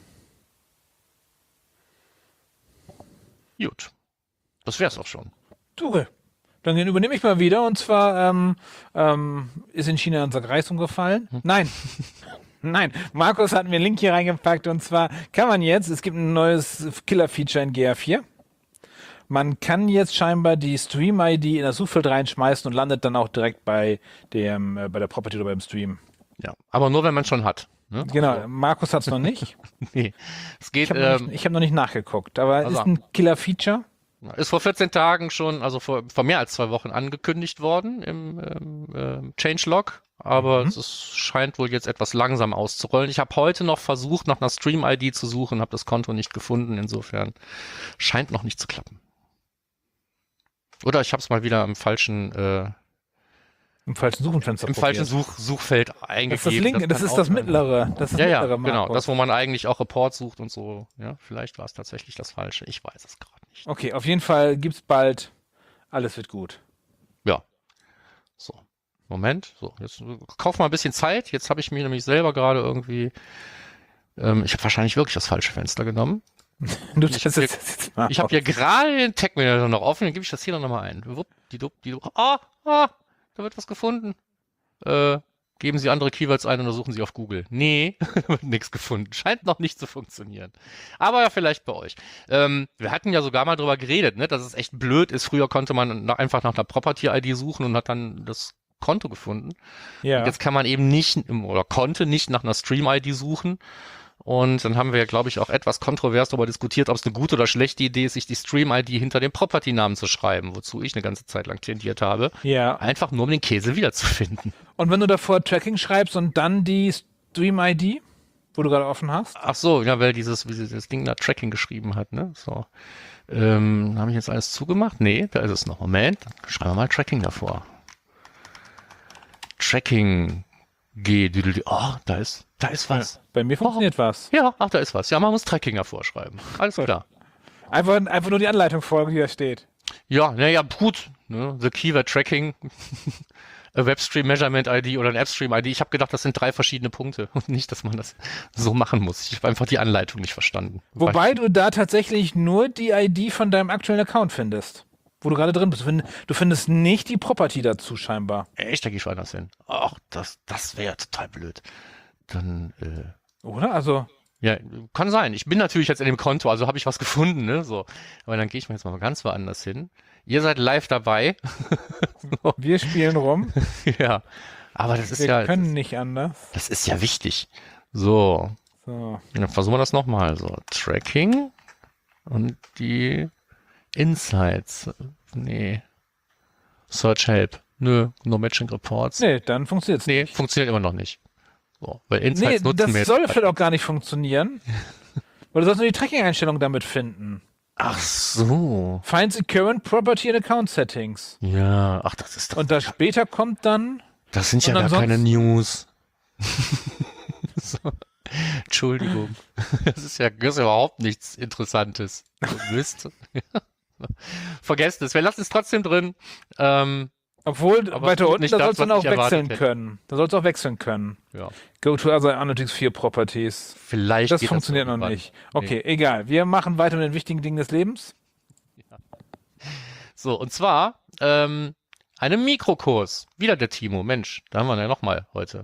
Gut. Das wär's auch schon. Super. Dann übernehme ich mal wieder und zwar ähm, ähm, ist in China unser Kreis umgefallen. Hm. Nein. Nein, Markus hat mir einen Link hier reingepackt und zwar kann man jetzt, es gibt ein neues Killer-Feature in G A vier. Man kann jetzt scheinbar die Stream-I D in das Suchfeld reinschmeißen und landet dann auch direkt bei dem äh, bei der Property oder beim Stream. Ja, aber nur, wenn man schon hat. Ne? Genau, Also, Markus hat es noch nicht. nee. Es Ich geht, habe noch, ähm, nicht- ich hab noch nicht nachgeguckt, aber Also- ist ein Killer-Feature. ist vor vierzehn Tagen schon, also vor, vor mehr als zwei Wochen angekündigt worden im ähm, ähm, Changelog, aber Mhm. es ist, scheint wohl jetzt etwas langsam auszurollen. Ich habe heute noch versucht, nach einer Stream-I D zu suchen, habe das Konto nicht gefunden, insofern scheint noch nicht zu klappen. Oder ich habe es mal wieder im falschen, äh, Im falschen Suchenfenster im falschen Such Suchfeld Das ist das eingegeben. linke, das, kann ist auch das sein. mittlere. Das ist das Ja, ja, mittlere, genau. Markus. Das, wo man eigentlich auch Report sucht und so. Ja, vielleicht war es tatsächlich das Falsche. Ich weiß es gerade nicht. Okay, auf jeden Fall gibt's bald. Alles wird gut. Ja. So. Moment. So, jetzt äh, kauf mal ein bisschen Zeit. Jetzt habe ich mir nämlich selber gerade irgendwie. Ähm, ich habe wahrscheinlich wirklich das falsche Fenster genommen. Du Ich testest hab jetzt, jetzt mal Ich habe aus. hier gerade den Tag Manager noch offen. Dann gebe ich das hier noch mal ein. Wupp, die dupp, die dupp. Ah, ah, da wird was gefunden. Äh, geben Sie andere Keywords ein oder suchen Sie auf Google. Nee, wird nichts gefunden. Scheint noch nicht zu funktionieren. Aber ja, vielleicht bei euch. Ähm, wir hatten ja sogar mal drüber geredet, ne, dass es echt blöd ist. Früher konnte man nach, einfach nach einer Property-I D suchen und hat dann das Konto gefunden. Ja. Und jetzt kann man eben nicht, oder konnte nicht nach einer Stream-I D suchen. Und dann haben wir, glaube ich, auch etwas kontrovers darüber diskutiert, ob es eine gute oder schlechte Idee ist, sich die Stream-I D hinter dem Property-Namen zu schreiben, wozu ich eine ganze Zeit lang tendiert habe. Ja. Einfach nur, um den Käse wiederzufinden. Und wenn du davor Tracking schreibst und dann die Stream-I D, wo du gerade offen hast? Ach so, ja, weil dieses, wie sie das Ding da Tracking geschrieben hat, ne? So. Ähm, habe ich jetzt alles zugemacht? Nee, da ist es noch. Moment, dann schreiben wir mal Tracking davor. Tracking G, oh, da ist, da ist was. Ja, bei mir funktioniert oh. was. Ja, ach, da ist was. Ja, man muss Tracking davor schreiben. Alles klar. Einfach, einfach nur die Anleitung folgen, die da steht. Ja, naja, gut. Ne? The Keyword Tracking, a Webstream Measurement I D oder ein AppStream I D. Ich habe gedacht, das sind drei verschiedene Punkte und nicht, dass man das so machen muss. Ich habe einfach die Anleitung nicht verstanden. Wobei du da tatsächlich nur die I D von deinem aktuellen Account findest. Wo du gerade drin bist. Du findest nicht die Property dazu scheinbar. Echt, da gehe ich woanders hin. Ach, das, das wäre ja total blöd. Dann, äh... Oder? Also... Ja, kann sein. Ich bin natürlich jetzt in dem Konto, also habe ich was gefunden, ne? So. Aber dann gehe ich mal jetzt mal ganz woanders hin. Ihr seid live dabei. So. Wir spielen rum. Ja. Aber das ist wir ja... Wir können das, nicht anders. Das ist ja wichtig. So. So. Dann versuchen wir das nochmal. So, Tracking und die... Insights. Nee. Search Help. Nö, No Matching Reports. Nee, dann funktioniert es nee, nicht. Nee, funktioniert immer noch nicht. So, weil Insights nee, nutzen wir das soll vielleicht auch gar nicht funktionieren. Weil du sollst nur die Tracking-Einstellung damit finden. Ach so. Find the current property and account settings. Ja, ach, das ist doch... Und das später kommt dann... Das sind ja gar keine News. So. Entschuldigung. Das ist ja das ist überhaupt nichts Interessantes. Mist. Vergesst es. Wir lassen es trotzdem drin. Ähm, Obwohl, weiter unten, da sollst du dann auch wechseln hätte. können. Da sollst du auch wechseln können. Ja. Go to other Analytics vier Properties. Vielleicht Das geht funktioniert das noch nicht. Okay, nee. Egal. Wir machen weiter mit den wichtigen Dingen des Lebens. Ja. So, und zwar ähm, einen Mikrokurs. Wieder der Timo. Mensch, da haben wir ihn ja nochmal heute.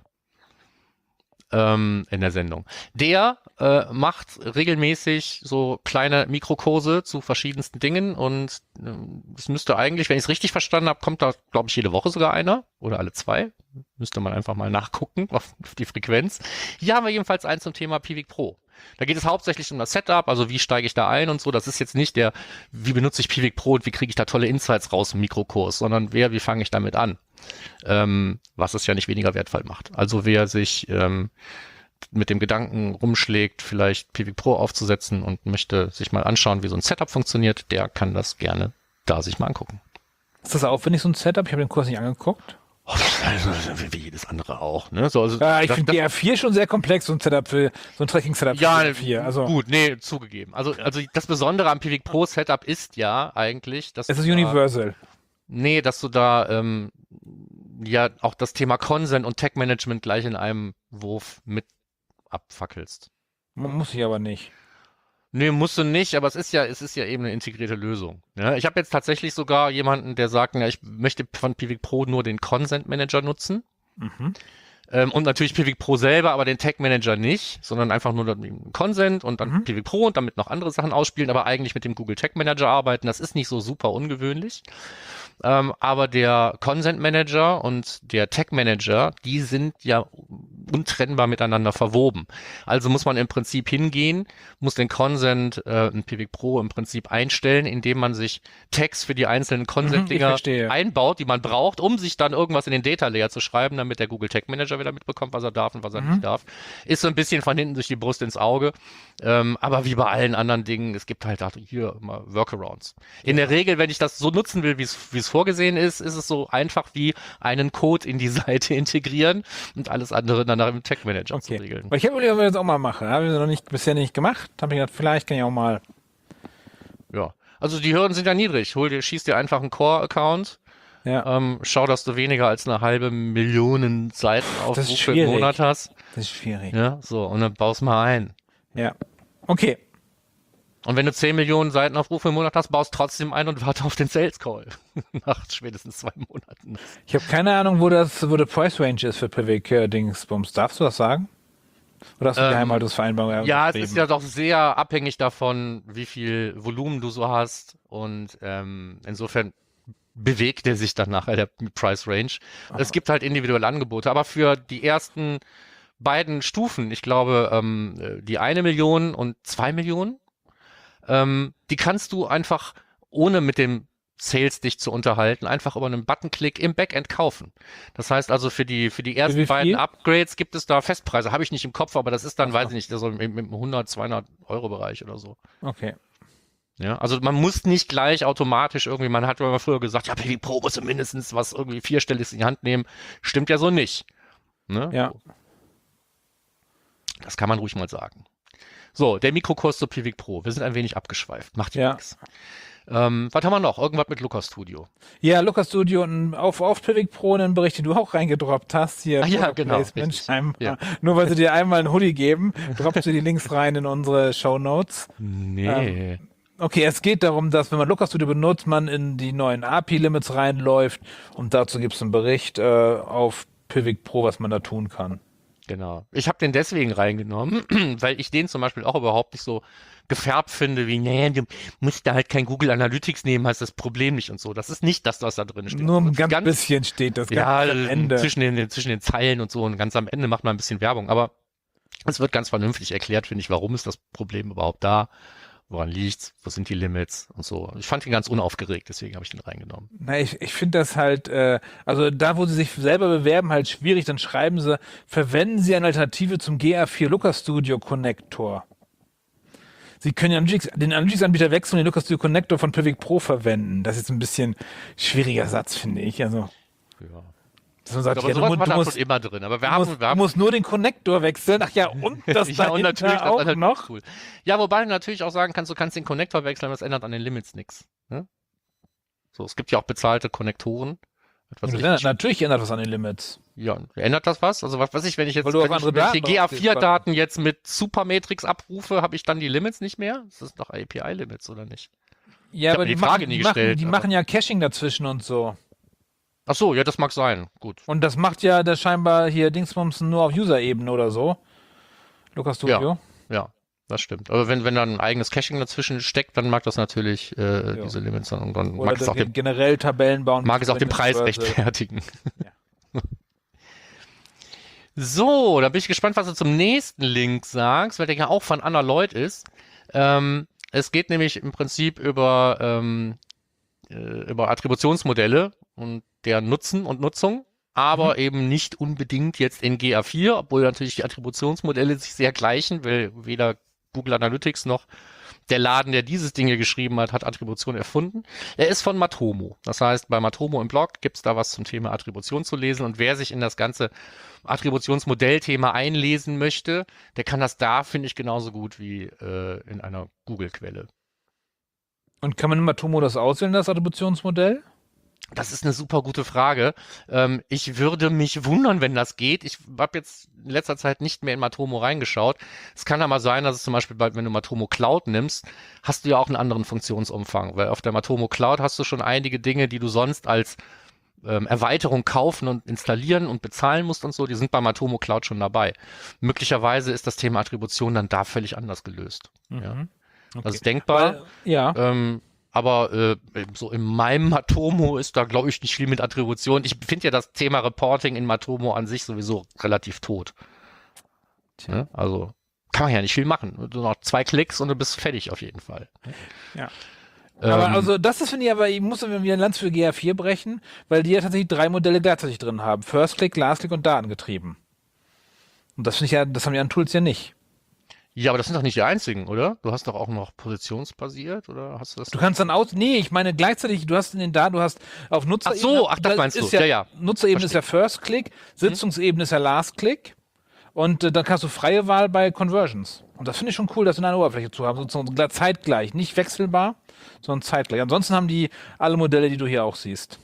In der Sendung. Der äh, macht regelmäßig so kleine Mikrokurse zu verschiedensten Dingen und es äh, müsste eigentlich, wenn ich es richtig verstanden habe, kommt da, glaube ich, jede Woche sogar einer oder alle zwei. Müsste man einfach mal nachgucken auf, auf die Frequenz. Hier haben wir jedenfalls eins zum Thema Piwik Pro. Da geht es hauptsächlich um das Setup, also wie steige ich da ein und so. Das ist jetzt nicht der, wie benutze ich Piwik Pro und wie kriege ich da tolle Insights raus im Mikrokurs, sondern wer, wie fange ich damit an? Ähm, was es ja nicht weniger wertvoll macht. Also wer sich ähm, mit dem Gedanken rumschlägt, vielleicht Piwik Pro aufzusetzen und möchte sich mal anschauen, wie so ein Setup funktioniert, der kann das gerne da sich mal angucken. Ist das aufwendig, so ein Setup? Ich habe den Kurs nicht angeguckt. Oh, also, wie jedes andere auch. Ne? So, also, ja, ich finde G R vier schon sehr komplex, so ein Setup für so ein Tracking-Setup ja, für G R vier. Also, gut, nee, zugegeben. Also, also das Besondere am Piwik Pro Setup ist ja eigentlich, dass es ist universal. Da, nee, dass du da ähm, ja auch das Thema Consent und Tag Management gleich in einem Wurf mit abfackelst. Muss ich aber nicht. Nee, musst du nicht, aber es ist ja, es ist ja eben eine integrierte Lösung. Ja, ich habe jetzt tatsächlich sogar jemanden, der sagt, ja, ich möchte von Piwik Pro nur den Consent Manager nutzen. Mhm. Ähm, und natürlich Piwik Pro selber, aber den Tag Manager nicht, sondern einfach nur den Consent und dann mhm. Piwik Pro und damit noch andere Sachen ausspielen, aber eigentlich mit dem Google Tag Manager arbeiten. Das ist nicht so super ungewöhnlich. Ähm, aber der Consent Manager und der Tag Manager, die sind ja untrennbar miteinander verwoben. Also muss man im Prinzip hingehen, muss den Consent äh, in Piwik Pro im Prinzip einstellen, indem man sich Tags für die einzelnen Consent-Dinger mhm, einbaut, die man braucht, um sich dann irgendwas in den Data Layer zu schreiben, damit der Google Tag Manager wieder mitbekommt, was er darf und was er mhm. nicht darf. Ist so ein bisschen von hinten durch die Brust ins Auge. Ähm, aber wie bei allen anderen Dingen, es gibt halt auch hier immer Workarounds. In ja. der Regel, wenn ich das so nutzen will, wie es vorgesehen ist, ist es so einfach wie einen Code in die Seite integrieren und alles andere dann nach dem Tag Manager okay. zu regeln. Aber ich habe überlegt, ob ich das auch mal mache. Habe ich noch nicht, bisher nicht gemacht. Habe ich gedacht, vielleicht kann ich auch mal. Ja, also die Hürden sind ja niedrig. Hol dir, schieß dir einfach einen Core-Account. Ja. Ähm, schau, dass du weniger als eine halbe Million Seiten auf im Monat hast. Das ist schwierig. Ja, so, und dann baust mal ein. Ja. Okay. Und wenn du zehn Millionen Seitenaufrufe im Monat hast, baust trotzdem ein und warte auf den Sales Call. Nach spätestens zwei Monaten. Ich habe keine Ahnung, wo das, wo der Price Range ist für Piwik-Dingsbums. Darfst du das sagen? Oder hast du die Ähm, Geheimhaltungsvereinbarung? Ja, es ist ja doch sehr abhängig davon, wie viel Volumen du so hast. Und ähm, insofern bewegt der sich dann nachher, der Price Range. Aha. Es gibt halt individuelle Angebote, aber für die ersten beiden Stufen, ich glaube, ähm, die eine Million und zwei Millionen, ähm, die kannst du einfach, ohne mit dem Sales dich zu unterhalten, einfach über einen Buttonklick im Backend kaufen. Das heißt also, für die für die ersten wie beiden viel? Upgrades gibt es da Festpreise. Habe ich nicht im Kopf, aber das ist dann, Ach so. weiß ich nicht, so im, im hundert, zweihundert Euro Bereich oder so. Okay. Ja, also man muss nicht gleich automatisch irgendwie, man hat immer früher gesagt, ja, P V Pro muss mindestens was irgendwie vierstelliges in die Hand nehmen. Stimmt ja so nicht. Ne? Ja. Das kann man ruhig mal sagen. So, der Mikrokurs zu Pivik Pro. Wir sind ein wenig abgeschweift. Macht ja Ja. nichts. Ähm, was haben wir noch? Irgendwas mit Lucas Studio. Ja, Lucas Studio und auf, auf Pivik Pro einen Bericht, den du auch reingedroppt hast. Hier, Ah ja, Product genau, Placement richtig. scheinbar. Ja. Nur weil sie dir einmal einen Hoodie geben, droppst du die Links rein in unsere Shownotes. Nee. Okay, es geht darum, dass wenn man Lucas Studio benutzt, man in die neuen A P I-Limits reinläuft und dazu gibt es einen Bericht äh, auf Pivik Pro, was man da tun kann. Genau. Ich habe den deswegen reingenommen, weil ich den zum Beispiel auch überhaupt nicht so gefärbt finde, wie, nee, du musst da halt kein Google Analytics nehmen, hast das Problem nicht und so. Das ist nicht das, was da drin steht. Nur ein Das ist ganz, bisschen steht das ja, ganz am Ende. Zwischen den, zwischen den Zeilen und so und ganz am Ende macht man ein bisschen Werbung. Aber es wird ganz vernünftig erklärt, finde ich, warum ist das Problem überhaupt da, woran liegt's, wo sind die Limits und so. Ich fand ihn ganz unaufgeregt, deswegen habe ich den reingenommen. Na, ich, ich finde das halt, äh, also da, wo sie sich selber bewerben, halt schwierig, dann schreiben sie, verwenden Sie eine Alternative zum G A vier Lucas Studio Connector. Sie können Analytics, den Analytics-Anbieter wechseln und den Lucas Studio Connector von Pivik Pro verwenden. Das ist jetzt ein bisschen schwieriger Satz, finde ich. Also, Ja. dass man sagt, Aber ja, du, sowas mu- war du, da musst, schon immer drin. Aber wir du, haben, musst, wir du haben musst nur den Connector wechseln. Ach ja, und das ja, und natürlich dahinter das auch andere noch. Cool. Ja, wobei du natürlich auch sagen kannst, du kannst den Connector wechseln, aber das ändert an den Limits nichts. Ne? So, es gibt ja auch bezahlte Konnektoren. Etwas Ja, richtig- natürlich ändert was an den Limits. Ja, ändert das was? Also was weiß ich, wenn ich jetzt Weil du auf wenn ich, andere wenn ich die Daten G A draufgehst, vier Daten jetzt mit Supermatrix abrufe, habe ich dann die Limits nicht mehr? Das ist doch A P I-Limits, oder nicht? Ja, hab aber mir die die, Frage machen, nie die, machen, gestellt, die aber- machen ja Caching dazwischen und so. Ach so, ja, das mag sein. Gut. Und das macht ja das scheinbar hier Dingsbumsen nur auf User-Ebene oder so. Lucas Studio. Ja, das stimmt. Aber wenn, wenn da ein eigenes Caching dazwischen steckt, dann mag das natürlich äh, Ja. diese Limits dann, und dann Oder mag es auch den, generell Tabellen bauen. mag es auch den Preis Börse. rechtfertigen. Ja. So, da bin ich gespannt, was du zum nächsten Link sagst, weil der ja auch von Anna Lloyd ist. Ähm, es geht nämlich im Prinzip über, ähm, äh, über Attributionsmodelle und deren Nutzen und Nutzung, aber eben nicht unbedingt jetzt in G A vier, obwohl natürlich die Attributionsmodelle sich sehr gleichen, weil weder Google Analytics noch der Laden, der dieses Ding hier geschrieben hat, hat Attribution erfunden. Er ist von Matomo. Das heißt, bei Matomo im Blog gibt es da was zum Thema Attribution zu lesen. Und wer sich in das ganze Attributionsmodellthema einlesen möchte, der kann das da, finde ich, genauso gut wie äh, in einer Google-Quelle. Und kann man im Matomo das auswählen, das Attributionsmodell? Das ist eine super gute Frage. Ähm, ich würde mich wundern, wenn das geht. Ich habe jetzt in letzter Zeit nicht mehr in Matomo reingeschaut. Es kann aber sein, dass es zum Beispiel, bei, wenn du Matomo Cloud nimmst, hast du ja auch einen anderen Funktionsumfang, weil auf der Matomo Cloud hast du schon einige Dinge, die du sonst als ähm, Erweiterung kaufen und installieren und bezahlen musst und so, die sind bei Matomo Cloud schon dabei. Möglicherweise ist das Thema Attribution dann da völlig anders gelöst. Ja. Mhm. Okay. Das ist denkbar. Weil, ja. Ähm, aber äh, so in meinem Matomo ist da, glaube ich, nicht viel mit Attribution. Ich finde ja das Thema Reporting in Matomo an sich sowieso relativ tot. Ja, also kann man ja nicht viel machen. Du noch zwei Klicks und du bist fertig auf jeden Fall. Ja. Ähm, Aber also das ist, finde ich, aber ich muss wieder ein Lanz für G A vier brechen, weil die ja tatsächlich drei Modelle gleichzeitig drin haben. First Click, Last Click und Datengetrieben. Und das finde ich ja, das haben die anderen Tools ja nicht. ja, aber das sind doch nicht die einzigen, oder? Du hast doch auch noch positionsbasiert, oder hast du das? Du kannst dann aus, nee, ich meine gleichzeitig, du hast in den Daten, du hast auf Nutzerebene. Ach so, ach, das da meinst ist du. Ja, ja. Nutzerebene ist ja First Click, Sitzungsebene ist ja Last Click und äh, dann kannst du freie Wahl bei Conversions. Und das finde ich schon cool, das in einer Oberfläche zu haben, sozusagen zeitgleich, nicht wechselbar, sondern zeitgleich. Ansonsten haben die alle Modelle, die du hier auch siehst.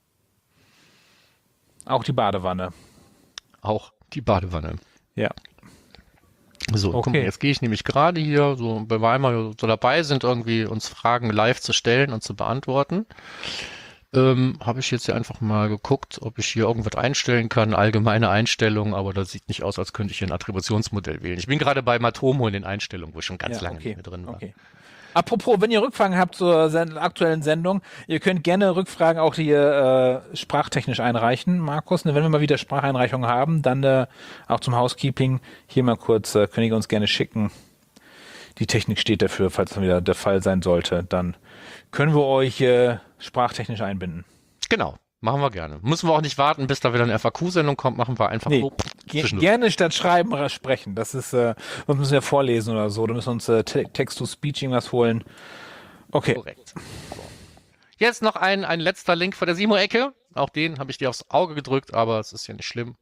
Auch die Badewanne. Auch die Badewanne. Ja. So, Okay. guck mal, jetzt gehe ich nämlich gerade hier, so, weil wir einmal so dabei sind, irgendwie uns Fragen live zu stellen und zu beantworten, ähm, habe ich jetzt hier einfach mal geguckt, ob ich hier irgendwas einstellen kann, allgemeine Einstellungen, aber das sieht nicht aus, als könnte ich hier ein Attributionsmodell wählen. Ich bin gerade bei Matomo in den Einstellungen, wo ich schon ganz ja, lange okay. nicht mehr drin war. Okay. Apropos, wenn ihr Rückfragen habt zur sen- aktuellen Sendung, ihr könnt gerne Rückfragen auch hier äh, sprachtechnisch einreichen, Markus. Ne, wenn wir mal wieder Spracheinreichungen haben, dann äh, auch zum Housekeeping hier mal kurz, äh, könnt ihr uns gerne schicken. Die Technik steht dafür, falls das wieder der Fall sein sollte. Dann können wir euch äh, sprachtechnisch einbinden. Genau, machen wir gerne. Müssen wir auch nicht warten, bis da wieder eine F A Q-Sendung kommt, machen wir einfach Nee, so ge- zwischendurch. gerne statt schreiben oder sprechen. Das ist, äh, sonst müssen wir vorlesen oder so. Da müssen wir uns äh, Te- Text-to-Speech irgendwas holen. Okay. Korrekt. So. Jetzt noch ein, ein letzter Link vor der Simo-Ecke. Auch den habe ich dir aufs Auge gedrückt, aber es ist ja nicht schlimm.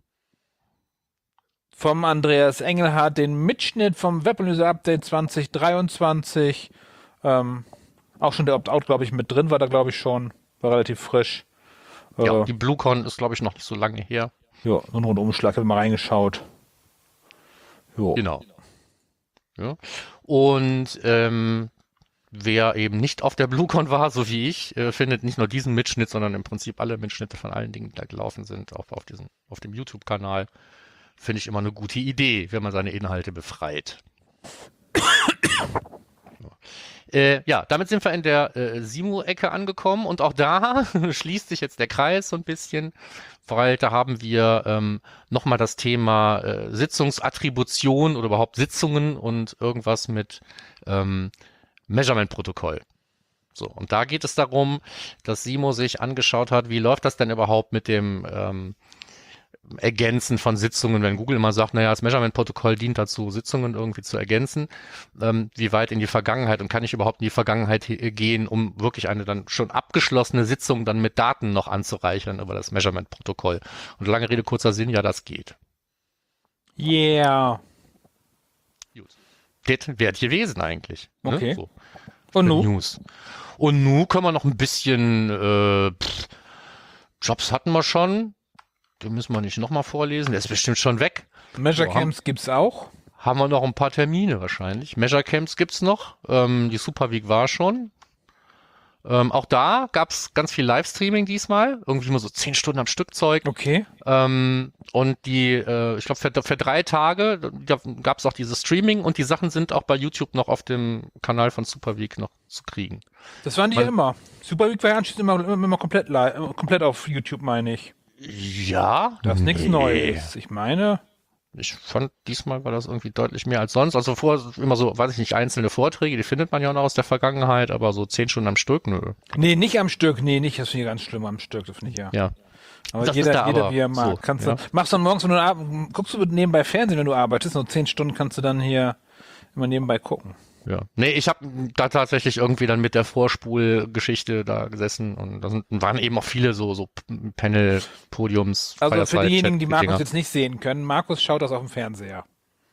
Vom Andreas Engelhardt den Mitschnitt vom Webanalyse-Update zwanzig dreiundzwanzig. Ähm, auch schon der Opt-out, glaube ich, mit drin war da, glaube ich, schon. War relativ frisch. Äh, Ja, die BlueCon ist, glaube ich, noch nicht so lange her. ja, so ein Rundumschlag, habe mal reingeschaut. Jo. Genau. Ja. Und ähm, wer eben nicht auf der BlueCon war, so wie ich, äh, findet nicht nur diesen Mitschnitt, sondern im Prinzip alle Mitschnitte von allen Dingen, die da gelaufen sind, auch auf, diesem, auf dem YouTube-Kanal. Finde ich immer eine gute Idee, wenn man seine Inhalte befreit. Äh, ja, damit sind wir in der äh, Simo-Ecke angekommen und auch da schließt sich jetzt der Kreis so ein bisschen, weil da haben wir ähm, nochmal das Thema äh, Sitzungsattribution oder überhaupt Sitzungen und irgendwas mit ähm, Measurement-Protokoll. So, und da geht es darum, dass Simo sich angeschaut hat, wie läuft das denn überhaupt mit dem ähm, Ergänzen von Sitzungen, wenn Google immer sagt, naja, das Measurement-Protokoll dient dazu, Sitzungen irgendwie zu ergänzen, ähm, wie weit in die Vergangenheit und kann ich überhaupt in die Vergangenheit gehen, um wirklich eine dann schon abgeschlossene Sitzung dann mit Daten noch anzureichern über das Measurement-Protokoll. Und lange Rede, kurzer Sinn, ja, das geht. Yeah. Gut. Das wäre gewesen eigentlich. Ne? Okay. So. Und nu? News. Und nu können wir noch ein bisschen äh, pff, Jobs hatten wir schon. Den müssen wir nicht nochmal vorlesen. Der ist bestimmt schon weg. Measure So, haben- Camps gibt's auch. Haben wir noch ein paar Termine wahrscheinlich. Measure Camps gibt's noch. Ähm, die Super Week war schon. Ähm, auch da gab's ganz viel Livestreaming diesmal. Irgendwie immer so zehn Stunden am Stück Zeug. Okay. Ähm, und die, äh, ich glaube, für, für drei Tage da gab's auch dieses Streaming und die Sachen sind auch bei YouTube noch auf dem Kanal von Super Week noch zu kriegen. Das waren die Weil- immer. Super Week war ja anschließend immer, immer, immer komplett, li- äh, komplett auf YouTube, meine ich. Ja, Das ist nichts Nee. Neues. Ich meine, Ich fand, diesmal war das irgendwie deutlich mehr als sonst. Also vorher immer so, weiß ich nicht, einzelne Vorträge, die findet man ja auch noch aus der Vergangenheit, aber so zehn Stunden am Stück, nö. nee, nicht am Stück. Nee, nicht. Das finde ich ganz schlimm am Stück. Das finde ich ja. Ja. Aber Das ist jeder, da jeder aber wie er mag. so, kannst ja. du, machst du dann morgens, wenn du ar- guckst du nebenbei Fernsehen, wenn du arbeitest, nur zehn Stunden kannst du dann hier immer nebenbei gucken. Ja. Nee, ich habe da tatsächlich irgendwie dann mit der Vorspulgeschichte da gesessen und da sind, waren eben auch viele so, so Panel, Podiums, Also für Fireside diejenigen, die Chat- Markus Dinger. jetzt nicht sehen können, Markus schaut das auf dem Fernseher.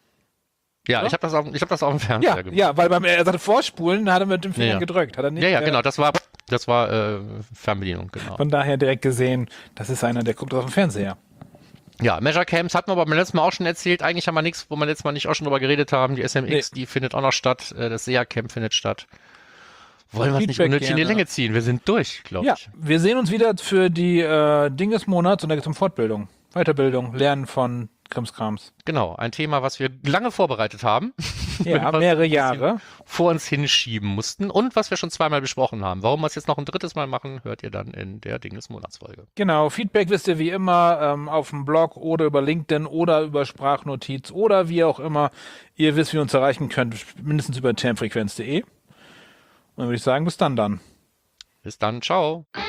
Ja, oder? ich habe das, auf- ich hab das auf dem Fernseher Ja, gemacht. ja, weil beim er sagte Vorspulen, da hat er mit dem Finger Ja, ja. gedrückt. Hat er nicht, Ja, ja, äh, genau, das war, das war äh, Fernbedienung, genau. Von daher direkt gesehen, das ist einer, der guckt auf dem Fernseher. Ja, Measure Camps hatten wir aber beim letzten Mal auch schon erzählt. Eigentlich haben wir nichts, wo wir letztes Mal nicht auch schon drüber geredet haben. Die S M X, die findet auch noch statt. Äh, Das S E A Camp findet statt. Wollen wir es nicht Feedback unnötig in die gerne. Länge ziehen? Wir sind durch, glaube Ja, ich. wir sehen uns wieder für die äh, Dinge des Monats und da geht es um Fortbildung, Weiterbildung, Lernen von Krimskrams. Genau, ein Thema, was wir lange vorbereitet haben. Ja, Was mehrere ein bisschen Jahre. vor uns hinschieben mussten und was wir schon zweimal besprochen haben. Warum wir es jetzt noch ein drittes Mal machen, hört ihr dann in der Ding des Monatsfolge. Genau, Feedback wisst ihr wie immer ähm, auf dem Blog oder über LinkedIn oder über Sprachnotiz oder wie auch immer. Ihr wisst, wie ihr uns erreichen könnt, mindestens über termfrequenz punkt de. Und dann würde ich sagen, bis dann dann. Bis dann, ciao.